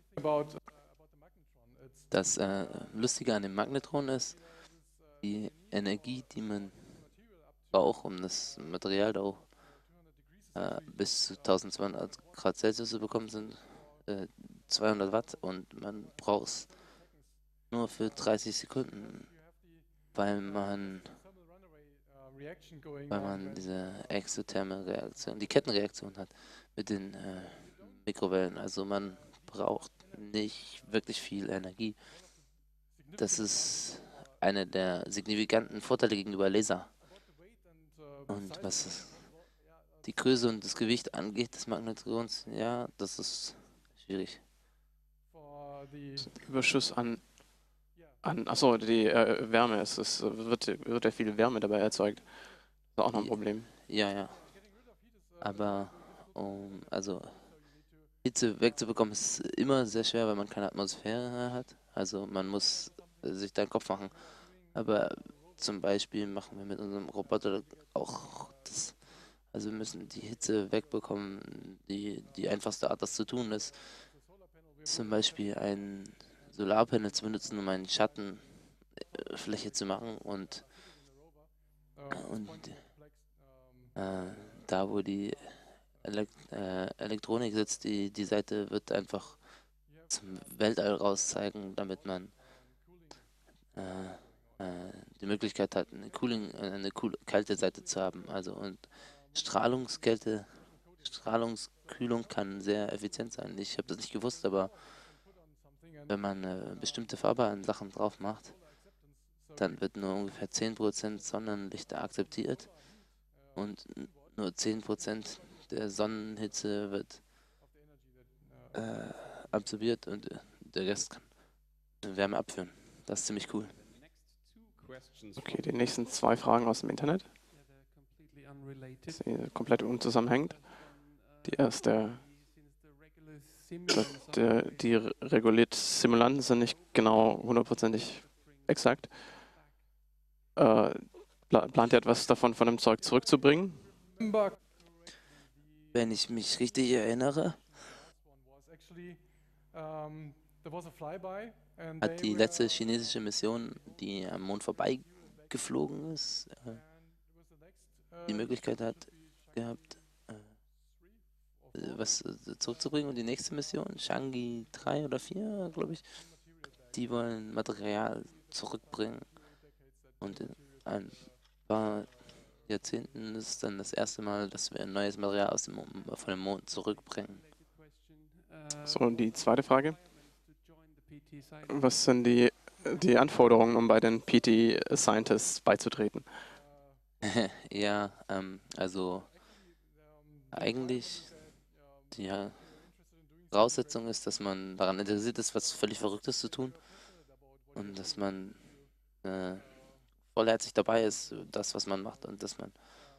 Das Lustige an dem Magnetron ist, die Energie, die man braucht, um das Material da auch bis zu 1200 Grad Celsius zu bekommen, sind 200 Watt und man braucht es nur für 30 Sekunden, weil man diese exotherme Reaktion, die Kettenreaktion hat mit den Mikrowellen. Also man braucht nicht wirklich viel Energie. Das ist einer der signifikanten Vorteile gegenüber Laser. Und was die Größe und das Gewicht angeht des Magnetrons, ja, das ist schwierig. Überschuss achso, die Wärme, wird ja viel Wärme dabei erzeugt. Das ist auch noch ein Problem. Ja. Aber also Hitze wegzubekommen ist immer sehr schwer, weil man keine Atmosphäre hat. Also man muss sich da einen Kopf machen. Aber zum Beispiel machen wir mit unserem Roboter auch das. Also wir müssen die Hitze wegbekommen. Die einfachste Art, das zu tun, ist zum Beispiel ein Solarpanel zu benutzen, um eine Schattenfläche zu machen und da, wo die Elektronik sitzt, die Seite wird einfach zum Weltall raus zeigen, damit man die Möglichkeit hat, eine kalte Seite zu haben. Also und Strahlungskühlung kann sehr effizient sein. Ich habe das nicht gewusst, aber wenn man eine bestimmte Farbe an Sachen drauf macht, dann wird nur ungefähr 10% Sonnenlicht akzeptiert und nur 10% der Sonnenhitze wird absorbiert und der Rest kann Wärme abführen. Das ist ziemlich cool. Okay, die nächsten 2 Fragen aus dem Internet. Sie komplett unzusammenhängend. Die erste, die reguliert Simulanten sind nicht genau hundertprozentig exakt. Plant ihr etwas davon, von dem Zeug zurückzubringen? Wenn ich mich richtig erinnere, hat die letzte chinesische Mission, die am Mond vorbeigeflogen ist, die Möglichkeit gehabt, was zurückzubringen. Und die nächste Mission, Chang'e 3 oder 4, glaube ich, die wollen Material zurückbringen. Und in ein paar Jahrzehnten ist es dann das erste Mal, dass wir ein neues Material von dem Mond zurückbringen. So, und die zweite Frage. Was sind die Anforderungen, um bei den PT Scientists beizutreten? Ja, also eigentlich die Voraussetzung ist, dass man daran interessiert ist, was völlig Verrücktes zu tun und dass man vollherzig dabei ist, das, was man macht und dass man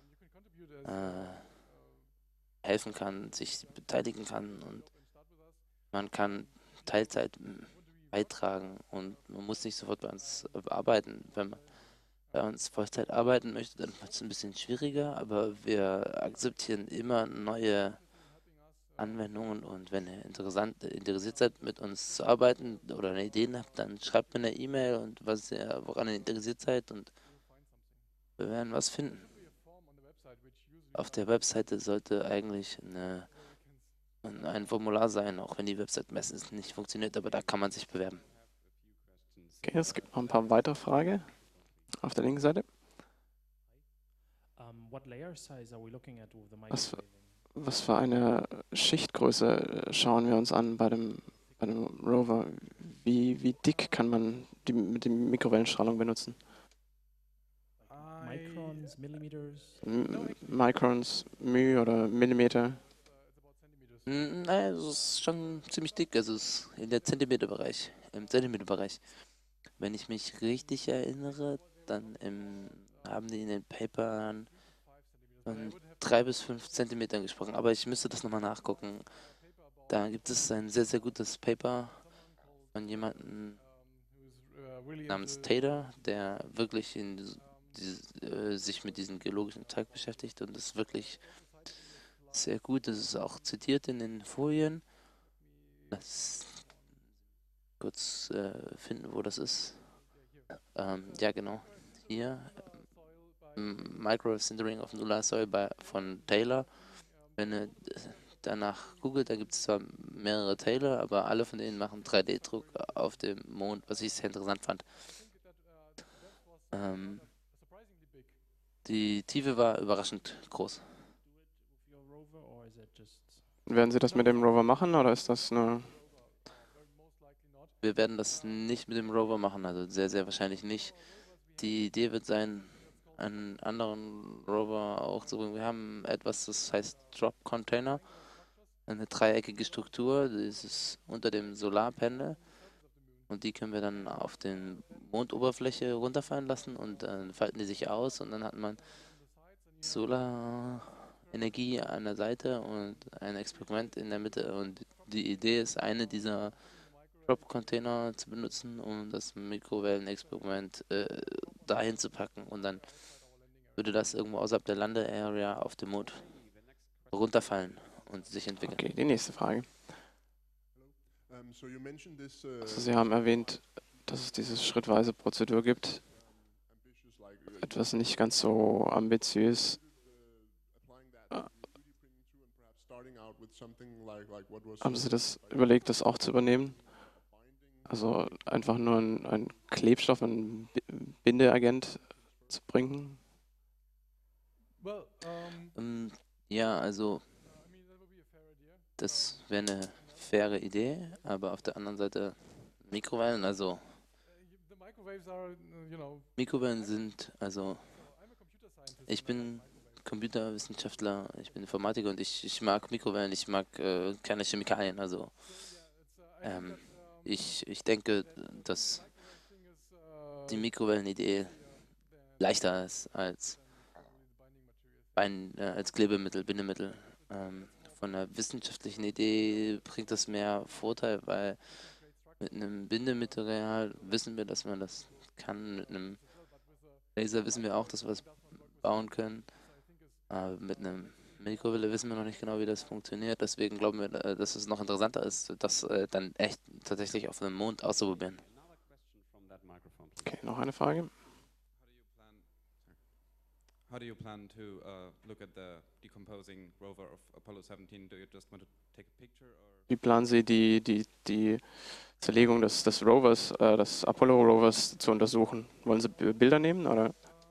helfen kann, sich beteiligen kann und man kann Teilzeit beitragen und man muss nicht sofort bei uns arbeiten. Wenn man bei uns Vollzeit arbeiten möchte, dann wird es ein bisschen schwieriger, aber wir akzeptieren immer neue Anwendungen und wenn ihr interessiert seid, mit uns zu arbeiten oder eine Ideen habt, dann schreibt mir eine E-Mail und woran ihr interessiert seid und wir werden was finden. Auf der Webseite sollte eigentlich ein Formular sein, auch wenn die Website meistens nicht funktioniert, aber da kann man sich bewerben. Okay, es gibt noch ein paar weitere Fragen auf der linken Seite. Was für eine Schichtgröße schauen wir uns an bei dem Rover? Wie dick kann man mit der Mikrowellenstrahlung benutzen? Microns, Millimeters? Microns, μ oder Millimeter? Naja, es ist schon ziemlich dick, also es ist im Zentimeterbereich. Wenn ich mich richtig erinnere, dann haben die in den Papern von 3 bis 5 Zentimetern gesprochen, aber ich müsste das nochmal nachgucken. Da gibt es ein sehr, sehr gutes Paper von jemandem namens Taylor, der wirklich sich mit diesem geologischen Zeug beschäftigt und das ist wirklich sehr gut. Das ist auch zitiert in den Folien. Kurz finden, wo das ist. Ja, genau. Hier. Microwave Sintering of Nulla Soil von Taylor. Wenn ihr danach googelt, da gibt es zwar mehrere Taylor, aber alle von denen machen 3D-Druck auf dem Mond, was ich sehr interessant fand. Die Tiefe war überraschend groß. Werden Sie das mit dem Rover machen oder ist das eine... Wir werden das nicht mit dem Rover machen, also sehr, sehr wahrscheinlich nicht. Die Idee wird sein, einen anderen Rover auch zu bringen. Wir haben etwas, das heißt Drop Container, eine dreieckige Struktur, das ist unter dem Solarpanel und die können wir dann auf den Mondoberfläche runterfallen lassen und dann falten die sich aus und dann hat man Solarenergie an der Seite und ein Experiment in der Mitte und die Idee ist, eine dieser Drop-Container zu benutzen, um das Mikrowellenexperiment dahin zu packen und dann würde das irgendwo außerhalb der Landearea auf dem Mond runterfallen und sich entwickeln. Okay, die nächste Frage. Also Sie haben erwähnt, dass es diese schrittweise Prozedur gibt. Etwas nicht ganz so ambitiös. Haben Sie das überlegt, das auch zu übernehmen? Also einfach nur ein Klebstoff, ein Bindeagent zu bringen? Ja, also das wäre eine faire Idee, aber auf der anderen Seite Mikrowellen, also Mikrowellen sind, also ich bin Computerwissenschaftler, ich bin Informatiker und ich mag Mikrowellen, ich mag keine Chemikalien, also Ich denke, dass die Mikrowellenidee leichter ist als Klebemittel, Bindemittel. Von der wissenschaftlichen Idee bringt das mehr Vorteil, weil mit einem Bindematerial wissen wir, dass man das kann. Mit einem Laser wissen wir auch, dass wir es bauen können. Aber mit einem Mikrowelle wissen wir noch nicht genau, wie das funktioniert. Deswegen glauben wir, dass es noch interessanter ist, das dann echt tatsächlich auf dem Mond auszuprobieren. Okay, noch eine Frage. How do you plan to look at the decomposing rover of Apollo 17? Do you just want to take a picture? Or? Wie planen Sie die Zerlegung des Rovers, des Apollo-Rovers zu untersuchen? Wollen Sie Bilder nehmen oder?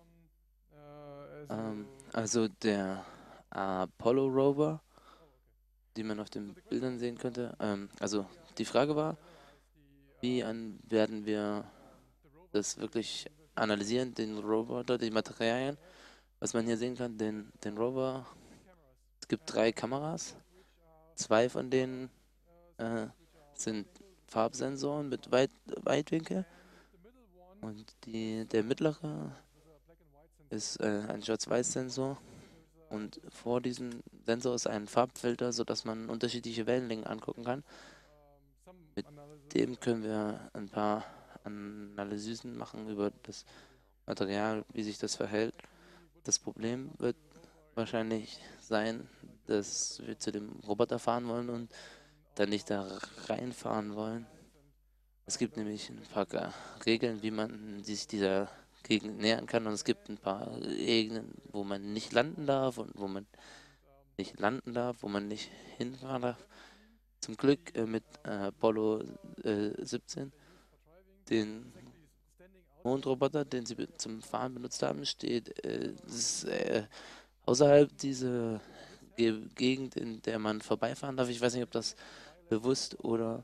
Also der Apollo-Rover, die man auf den Bildern sehen könnte. Also die Frage war, wie werden wir das wirklich analysieren, den Rover oder die Materialien? Was man hier sehen kann, den Rover, es gibt 3 Kameras. 2 von denen sind Farbsensoren mit Weitwinkel. Und der mittlere ist ein Schwarz-Weiß-Sensor. Und vor diesem Sensor ist ein Farbfilter, sodass man unterschiedliche Wellenlängen angucken kann. Mit dem können wir ein paar Analysen machen über das Material, wie sich das verhält. Das Problem wird wahrscheinlich sein, dass wir zu dem Roboter fahren wollen und dann nicht da reinfahren wollen. Es gibt nämlich ein paar Regeln, wie man sich dieser Gegend nähern kann, und es gibt ein paar Gegenden, wo man nicht landen darf und wo man nicht landen darf, wo man nicht hinfahren darf. Zum Glück mit Apollo 17, den Mondroboter, den sie zum Fahren benutzt haben, steht außerhalb dieser Gegend, in der man vorbeifahren darf. Ich weiß nicht, ob das bewusst oder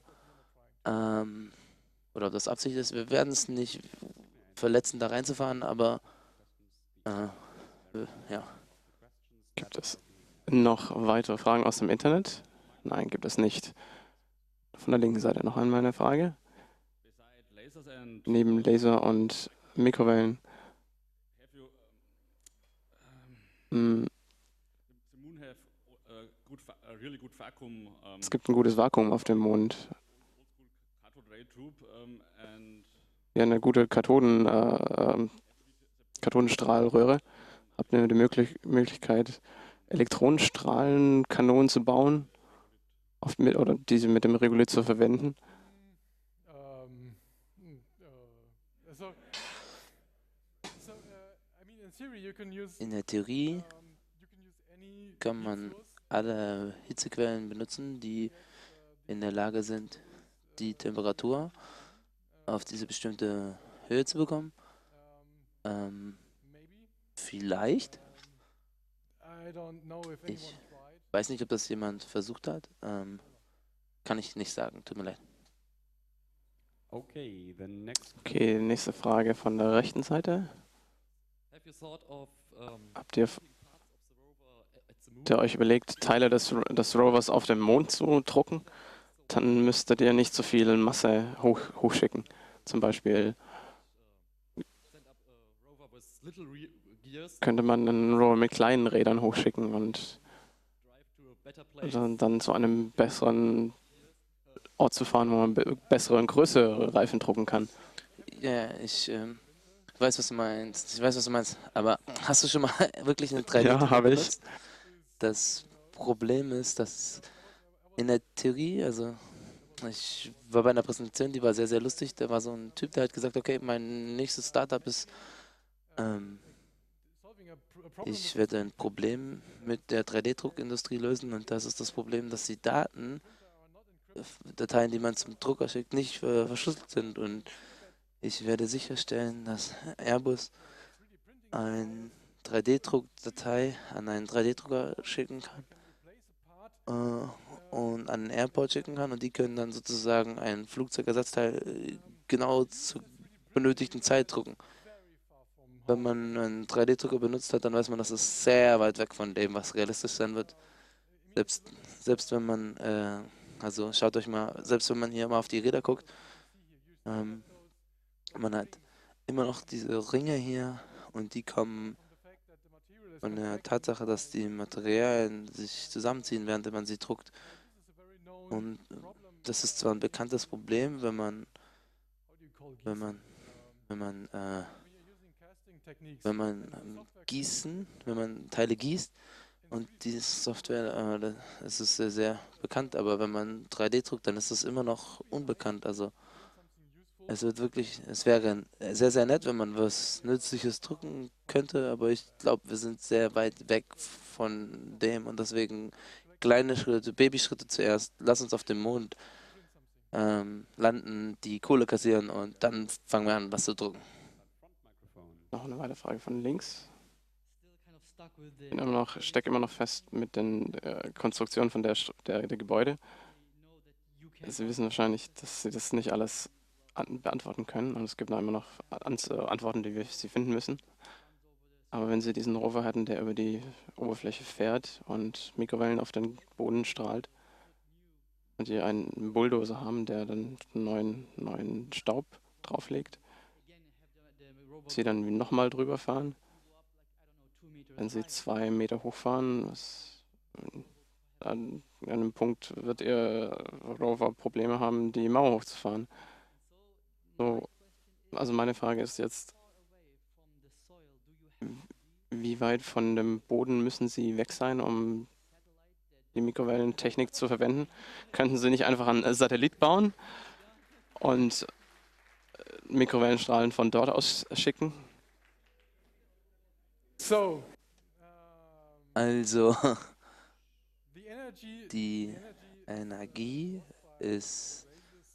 ob das Absicht ist. Wir werden es nicht verletzen, da reinzufahren, aber ja. Gibt es noch weitere Fragen aus dem Internet? Nein, gibt es nicht. Von der linken Seite noch einmal eine Frage. Neben Laser und Mikrowellen. Es gibt ein gutes Vakuum auf dem Mond. Ja, eine gute Kathodenstrahlröhre. Habt ihr die Möglichkeit, Elektronenstrahlenkanonen zu bauen oder diese mit dem Regolith zu verwenden? In der Theorie kann man alle Hitzequellen benutzen, die in der Lage sind, die Temperatur auf diese bestimmte Höhe zu bekommen. Vielleicht. Ich weiß nicht, ob das jemand versucht hat. Kann ich nicht sagen, tut mir leid. Okay, Nächste Frage von der rechten Seite. Habt ihr euch überlegt, Teile des Rovers auf dem Mond zu drucken? Dann müsstet ihr nicht so viel Masse hochschicken. Zum Beispiel könnte man einen Rover mit kleinen Rädern hochschicken und dann zu einem besseren Ort zu fahren, wo man bessere und größere Reifen drucken kann. Ja, ich weiß, was du meinst. Aber hast du schon mal wirklich eine 3D-Drucker Ja, habe ich. benutzt? Das Problem ist, dass in der Theorie, also ich war bei einer Präsentation, die war sehr, sehr lustig. Da war so ein Typ, der hat gesagt, okay, mein nächstes Startup ist, ich werde ein Problem mit der 3D-Druckindustrie lösen, und das ist das Problem, dass die Dateien, die man zum Drucker schickt, nicht verschlüsselt sind, und ich werde sicherstellen, dass Airbus eine 3D-Druckdatei an einen 3D-Drucker schicken kann und an den Airport schicken kann, und die können dann sozusagen ein Flugzeugersatzteil genau zur benötigten Zeit drucken. Wenn man einen 3D-Drucker benutzt hat, dann weiß man, dass es sehr weit weg von dem, was realistisch sein wird. Selbst wenn man Also schaut euch mal, selbst wenn man hier mal auf die Räder guckt, ähm, man hat immer noch diese Ringe hier und die kommen von der Tatsache, dass die Materialien sich zusammenziehen, während man sie druckt. Und das ist zwar ein bekanntes Problem, wenn man, wenn man, äh, wenn man Teile gießt und die Software, das ist sehr, sehr bekannt, aber wenn man 3D druckt, dann ist das immer noch unbekannt. Also es wäre sehr, sehr nett, wenn man was Nützliches drucken könnte, aber ich glaube, wir sind sehr weit weg von dem und deswegen kleine Schritte, Babyschritte zuerst. Lass uns auf dem Mond landen, die Kohle kassieren und dann fangen wir an, was zu drucken. Noch eine weitere Frage von links. Stecke immer noch fest mit den Konstruktionen von der Gebäude. Sie wissen wahrscheinlich, dass Sie das nicht alles beantworten können und es gibt noch immer noch Antworten, die Sie finden müssen. Aber wenn Sie diesen Rover hätten, der über die Oberfläche fährt und Mikrowellen auf den Boden strahlt und Sie einen Bulldozer haben, der dann neuen Staub drauflegt, Sie dann nochmal drüber fahren, wenn Sie 2 Meter hochfahren, an einem Punkt wird Ihr Rover Probleme haben, die Mauer hochzufahren. So, also meine Frage ist jetzt, wie weit von dem Boden müssen Sie weg sein, um die Mikrowellentechnik zu verwenden? Könnten Sie nicht einfach einen Satellit bauen und Mikrowellenstrahlen von dort aus schicken? So, Also, the energy die Energie ist,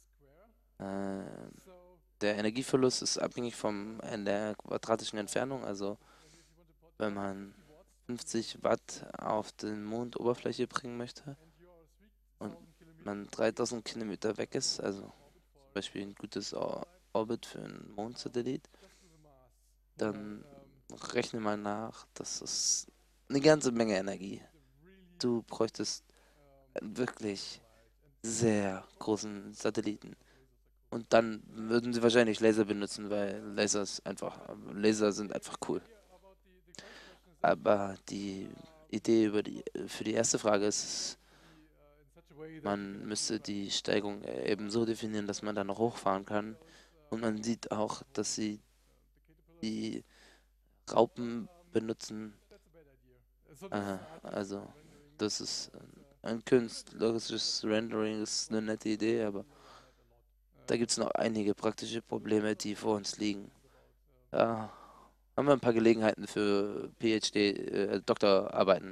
der Energieverlust ist abhängig von der quadratischen Entfernung. Also, wenn man 50 Watt auf die Mondoberfläche bringen möchte und man 3000 Kilometer weg ist, also zum Beispiel ein gutes Orbit für einen Mondsatellit, dann rechne mal nach, das ist eine ganze Menge Energie. Du bräuchtest einen wirklich sehr großen Satelliten. Und dann würden sie wahrscheinlich Laser benutzen, weil Laser sind einfach cool. Aber die Idee für die erste Frage ist, man müsste die Steigung eben so definieren, dass man da noch hochfahren kann. Und man sieht auch, dass sie die Raupen benutzen. Also, das ist ein künstlerisches Rendering, ist eine nette Idee, aber da gibt es noch einige praktische Probleme, die vor uns liegen. Da haben wir ein paar Gelegenheiten für Doktorarbeiten.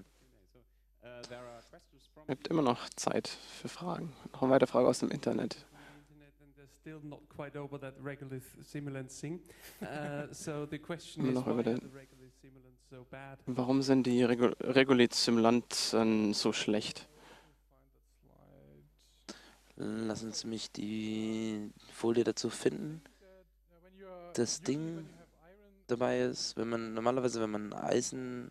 Es gibt immer noch Zeit für Fragen. Noch eine weitere Frage aus dem Internet. Still not quite over that regular simulant thing. So the question Immer is, noch why über are den, the regular simulants so bad? warum sind die Regolith-Simulanten so schlecht? Lassen Sie mich die Folie dazu finden. Das Ding dabei ist, wenn man Eisen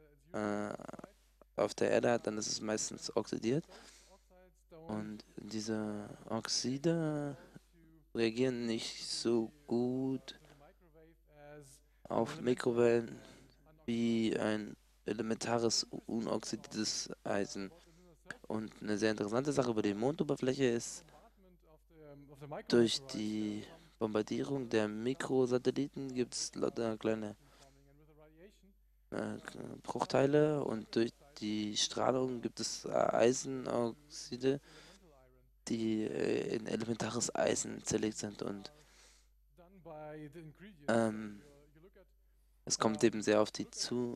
auf der Erde hat, dann ist es meistens oxidiert. Und diese Oxide reagieren nicht so gut auf Mikrowellen wie ein elementares unoxidiertes Eisen. Und eine sehr interessante Sache über die Mondoberfläche ist, durch die Bombardierung der Mikrosatelliten gibt es lauter kleine Bruchteile und durch die Strahlung gibt es Eisenoxide, die in elementares Eisen zerlegt sind und es kommt eben sehr auf die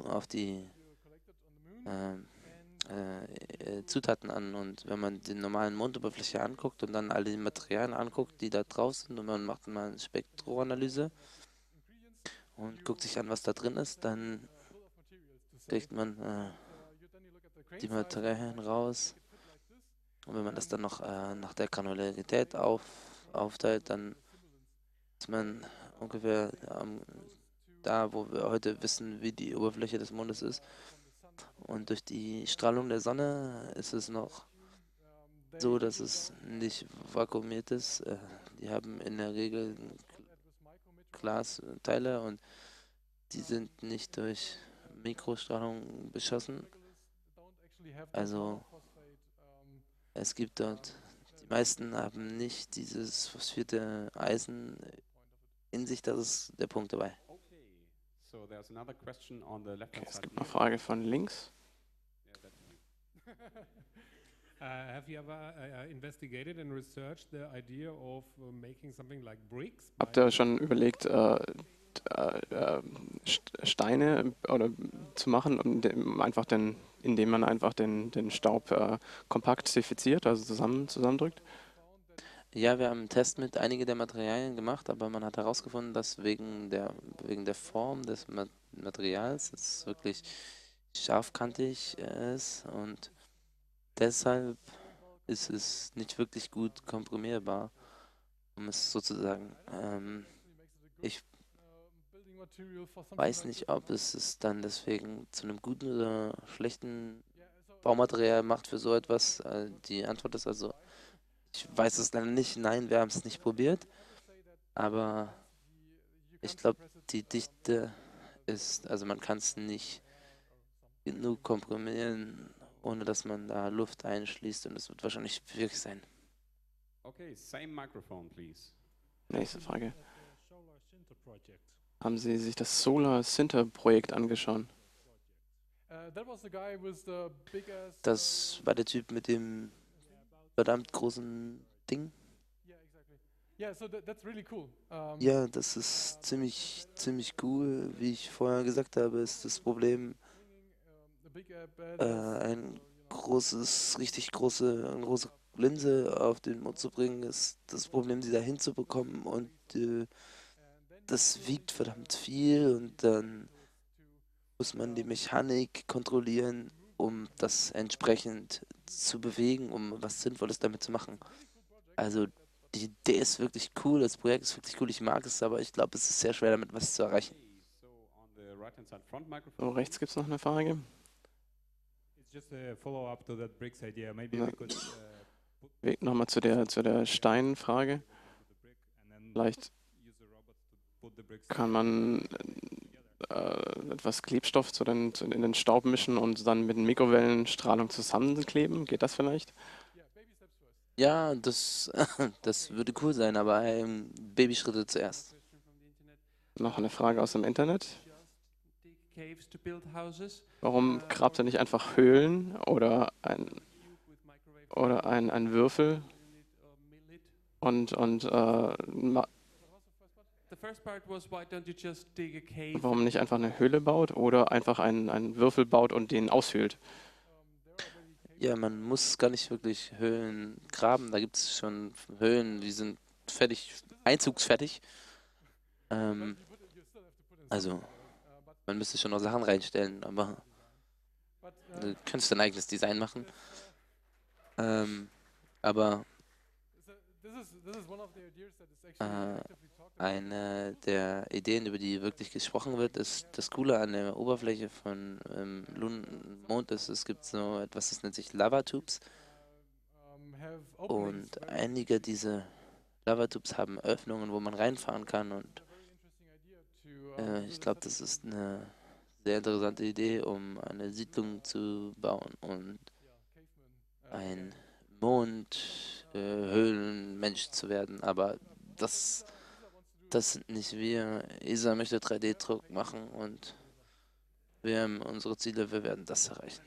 Zutaten an und wenn man die normalen Mondoberfläche anguckt und dann alle die Materialien anguckt, die da drauf sind und man macht mal eine Spektroanalyse und guckt sich an, was da drin ist, dann kriegt man die Materialien raus und wenn man das dann noch nach der Granularität aufteilt, dann ist man ungefähr da, wo wir heute wissen, wie die Oberfläche des Mondes ist. Und durch die Strahlung der Sonne ist es noch so, dass es nicht vakuumiert ist. Die haben in der Regel Glasteile und die sind nicht durch Mikrostrahlung beschossen. Also es gibt dort, die meisten haben nicht dieses phosphorierte Eisen in sich, das ist der Punkt dabei. So there's another question on the left hand Es side. gibt eine Frage von links. Have you ever investigated and researched the idea of making something like bricks? Habt ihr schon überlegt, Steine oder zu machen, indem man einfach den Staub kompakt sefiziert, also zusammendrückt? Ja, wir haben einen Test mit einigen der Materialien gemacht, aber man hat herausgefunden, dass wegen der Form des Materials es wirklich scharfkantig ist und deshalb ist es nicht wirklich gut komprimierbar, um es sozusagen. Ich weiß nicht, ob es dann deswegen zu einem guten oder schlechten Baumaterial macht für so etwas. Die Antwort ist also, ich weiß es leider nicht. Nein, wir haben es nicht probiert. Aber ich glaube, die Dichte ist, also man kann es nicht genug komprimieren, ohne dass man da Luft einschließt und es wird wahrscheinlich schwierig sein. Okay, same microphone, please. Nächste Frage. Haben Sie sich das Solar Sinter Projekt angeschaut? Das war der Typ mit dem verdammt großen Ding. Ja, das ist ziemlich cool. Wie ich vorher gesagt habe, ist das Problem, eine große Linse auf den Mond zu bringen, ist das Problem, sie da hinzubekommen und das wiegt verdammt viel und dann muss man die Mechanik kontrollieren, um das entsprechend zu bewegen, um was Sinnvolles damit zu machen. Also die Idee ist wirklich cool, das Projekt ist wirklich cool, ich mag es, aber ich glaube, es ist sehr schwer, damit was zu erreichen. So, rechts gibt es noch eine Frage. Nochmal zu der Steinfrage. Vielleicht kann man etwas Klebstoff in den Staub mischen und dann mit Mikrowellenstrahlung zusammenkleben. Geht das vielleicht? Ja, das würde cool sein, aber Babyschritte zuerst. Noch eine Frage aus dem Internet. Warum grabt ihr nicht einfach Höhlen oder ein Würfel warum nicht einfach eine Höhle baut oder einfach einen Würfel baut und den aushöhlt? Ja, man muss gar nicht wirklich Höhlen graben. Da gibt es schon Höhlen, die sind fertig, einzugsfertig. Also, man müsste schon noch Sachen reinstellen, aber du kannst dein eigenes Design machen. Aber eine der Ideen, über die wirklich gesprochen wird, ist das Coole an der Oberfläche von Mond ist, es gibt so etwas, das nennt sich Lavatubes. Und einige dieser Lavatubes haben Öffnungen, wo man reinfahren kann. Und ich glaube, das ist eine sehr interessante Idee, um eine Siedlung zu bauen und ein Mondhöhlenmensch zu werden. Aber das sind nicht wir. ESA möchte 3D-Druck machen und wir haben unsere Ziele, wir werden das erreichen.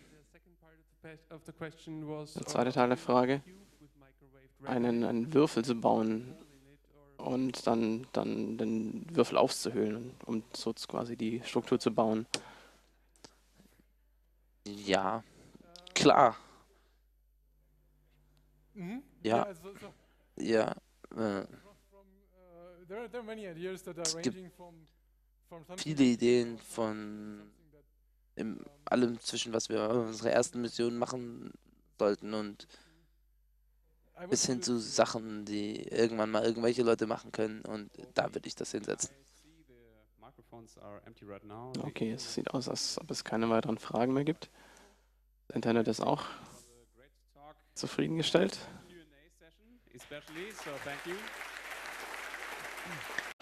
Der zweite Teil der Frage, einen Würfel zu bauen und dann den Würfel aufzuhöhlen, um so quasi die Struktur zu bauen. Ja, klar. Ja. Ja. Es gibt viele Ideen von allem zwischen, was wir unsere ersten Missionen machen sollten und bis hin zu Sachen, die irgendwann mal irgendwelche Leute machen können und da würde ich das hinsetzen. Okay, es sieht aus, als ob es keine weiteren Fragen mehr gibt. Das Internet ist auch zufriedengestellt. Q&A session especially, so thank you.